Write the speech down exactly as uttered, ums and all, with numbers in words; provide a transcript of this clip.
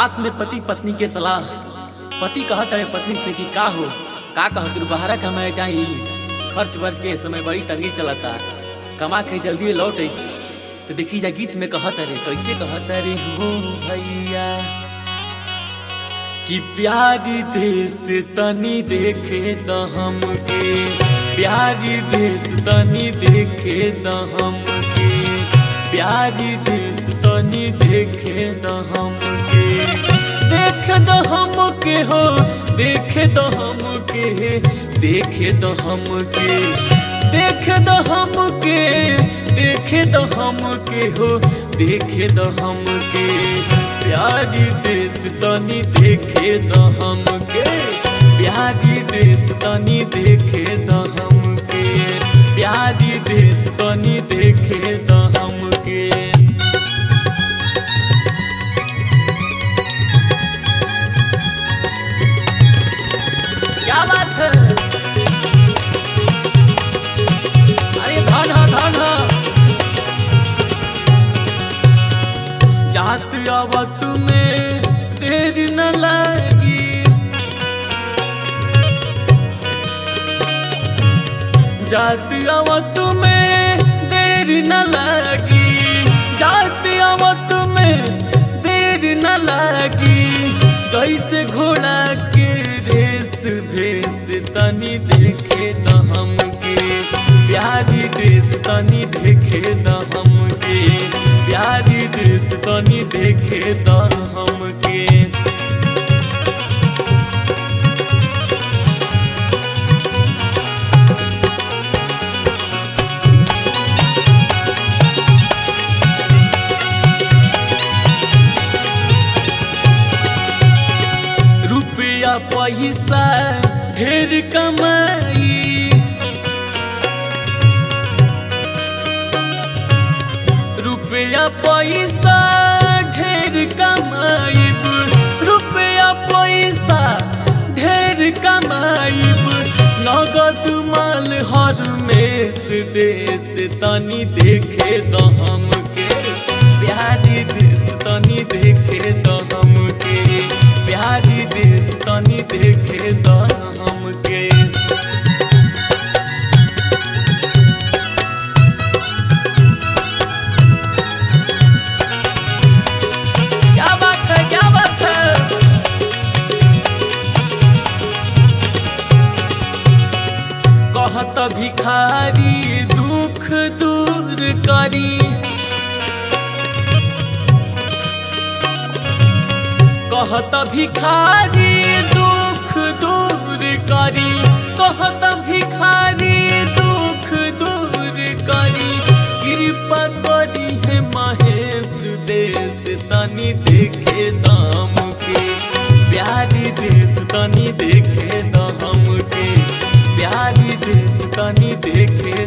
रात में पति पत्नी के सलाह। पति कहत है पत्नी से कि का हो का कह तू बाहर कमाए जाई, खर्च वर्च के समय बड़ी तंगी चलता, कमा के जल्दी लौट आई। तो देखी जा गीत में कहत रे, कैसे कहत रे हो भैया कि प्यारी देश तनी देखे द हमके, प्यारी देश तनी देखे द हमके, प्यारी देश तनी देखे द हमके, देख द हमके हो देख द हमके, देखे द हमके, देख द हमके, देखे द हमके हो देखे द हमके, प्यारी देश तनी देखे द हमके, प्यारी देश तनी देखे द हमके, प्यारी देश तनी देखे द हमके। क्या बात है, अरे धन धन जात आवत में देर न लगी, जात आवत में देर न लगी, जात आवत में देर न लगी, कैसे घोड़ा के रेस भेस तनी देखे द हमके, प्यारी देश तनी देखे द हमके, प्यारी देश तनी देखे द हमके। रुपया पैसा ढेर कमाई, रुपया पैसा ढेर कमाईब, रुपया पैसा ढेर कमाईब, नगद माल हर मेस देश तनी देखे द हमके, प्यारी देश तनी देखे द हमके, प्यारी देश तनी देखे द हमके। क्या बात है, क्या बात है, कहत भिखारी दुख दूर करी, कहत भिखारी दुख दूर करी, कहत भिखारी दुख दूर करी, कृपा करी है महेश देश तनी देखे दाम के, प्यारी देश तनी देखे द हमके, प्यारी देश तनी देखे